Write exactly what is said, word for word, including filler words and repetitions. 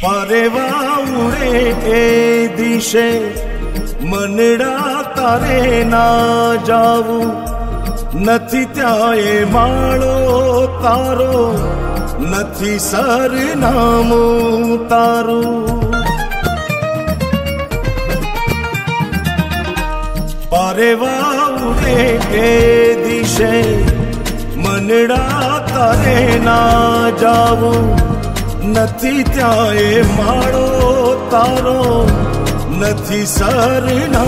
પરેવા ઉડે એ દિશે મનડા તારે ના જાવું, નથી ત્યાં એ માળો તારો, નથી સરનામું તારું. પરેવા ઉડે એ દિશે મનડા તારે ના જાવું, નથી ત્યાં એ માળો તારો, નથી સરનામું